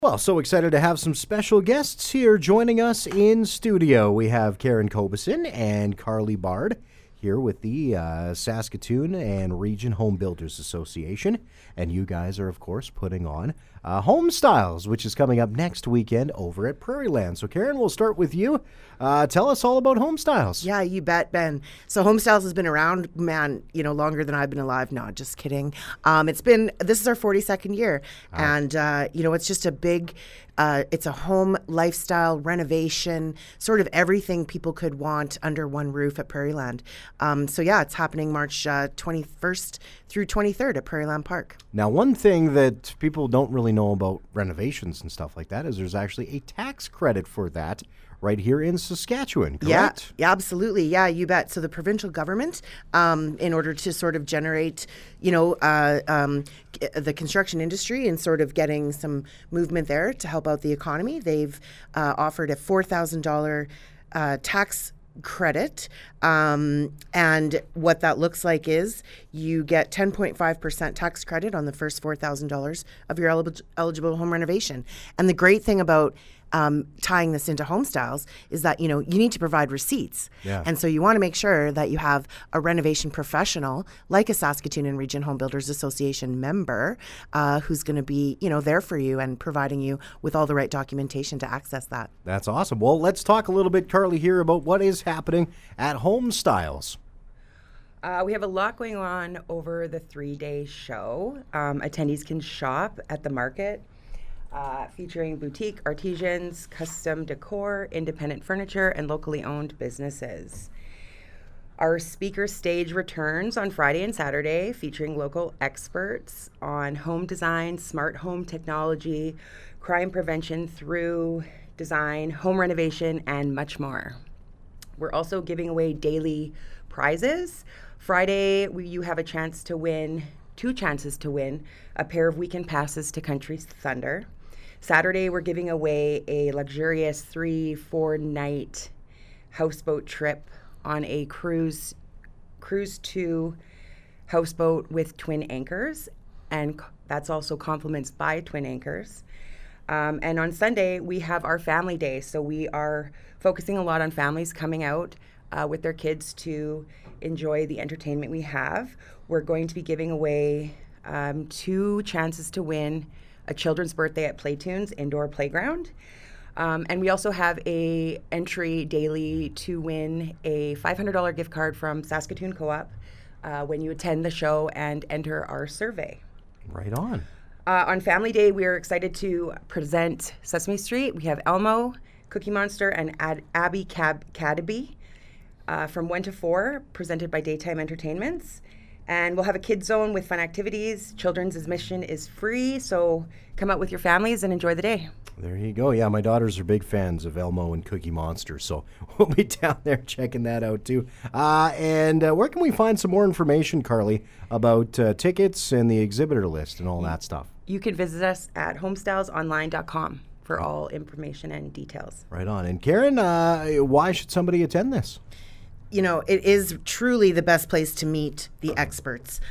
Well, so excited to have some special guests here joining us in studio. We have Karen Kobeson and Carly Bard here with the Saskatoon and Region Home Builders Association. And you guys are, of course, putting on Home Styles, which is coming up next weekend over at Prairie Land. So, Karen, we'll start with you. Tell us all about Home Styles. Yeah, you bet, Ben. So Home Styles has been around, man, longer than I've been alive. No, just kidding. This is our 42nd year. Wow. And, it's just a big, it's a home lifestyle renovation, sort of everything people could want under one roof at Prairie Land. It's happening March 21st through 23rd at Prairie Land Park. Now, one thing that people don't really know about renovations and stuff like that is there's actually a tax credit for that right here in Saskatchewan, correct? Yeah, absolutely. Yeah, you bet. So the provincial government, in order to sort of generate, the construction industry and sort of getting some movement there to help out the economy, they've offered a $4,000 tax credit. And what that looks like is you get 10.5% tax credit on the first $4,000 of your eligible home renovation. And the great thing about tying this into Home Styles is that, you need to provide receipts. Yeah. And so you want to make sure that you have a renovation professional like a Saskatoon and Region Home Builders Association member who's going to be, there for you and providing you with all the right documentation to access that. That's awesome. Well, let's talk a little bit, Carly, here about what is happening at Home Styles. We have a lot going on over the 3-day show. Attendees can shop at the market. Featuring boutique artisans, custom decor, independent furniture, and locally owned businesses. Our speaker stage returns on Friday and Saturday, featuring local experts on home design, smart home technology, crime prevention through design, home renovation, and much more. We're also giving away daily prizes. Friday, you have a chance to win, 2 chances to win, a pair of weekend passes to Country Thunder. Saturday, we're giving away a luxurious 3-4 night houseboat trip on a cruise to houseboat with twin anchors, and that's also compliments by Twin Anchors. And on Sunday, we have our family day, so we are focusing a lot on families coming out with their kids to enjoy the entertainment we have. We're going to be giving away 2 chances to win a children's birthday at Playtunes Indoor Playground. And we also have a entry daily to win a $500 gift card from Saskatoon Co-op when you attend the show and enter our survey. Right on. On Family Day, we are excited to present Sesame Street. We have Elmo, Cookie Monster, and Abby Cadby from 1 to 4, presented by Daytime Entertainments. And we'll have a kids zone with fun activities. Children's admission is free, so come out with your families and enjoy the day. There you go. Yeah, my daughters are big fans of Elmo and Cookie Monster, so we'll be down there checking that out too. And where can we find some more information, Carly, about tickets and the exhibitor list and all that stuff? You can visit us at homestylesonline.com for all information and details. Right on. And Karen, why should somebody attend this? It is truly the best place to meet the experts,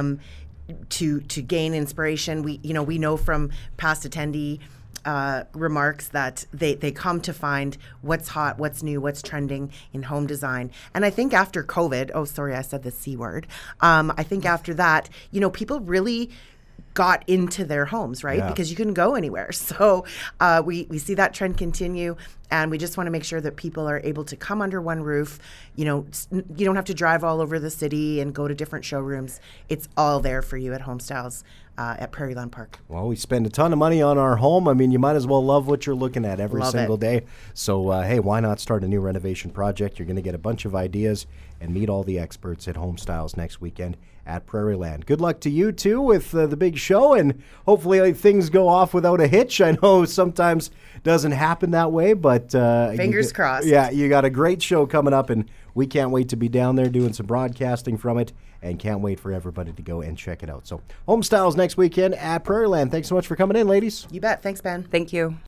to gain inspiration. We know from past attendee remarks that they come to find what's hot, what's new, what's trending in home design. And I think after COVID, oh, sorry, I said the C word. I think after that, people really got into their homes, right? Yeah. Because you couldn't go anywhere. So we see that trend continue, and we just want to make sure that people are able to come under one roof. You don't have to drive all over the city and go to different showrooms. It's all there for you at Home Styles at Prairie Land Park. Well, we spend a ton of money on our home. I mean, you might as well love what you're looking at every single day. So, hey, why not start a new renovation project? You're going to get a bunch of ideas and meet all the experts at Home Styles next weekend at Prairie Land. Good luck to you, too, with the big show, and hopefully things go off without a hitch. I know sometimes doesn't happen that way, but... Fingers crossed. Yeah, you got a great show coming up, and we can't wait to be down there doing some broadcasting from it, and can't wait for everybody to go and check it out. So, Home Styles next weekend at Prairie Land. Thanks so much for coming in, ladies. You bet. Thanks, Ben. Thank you.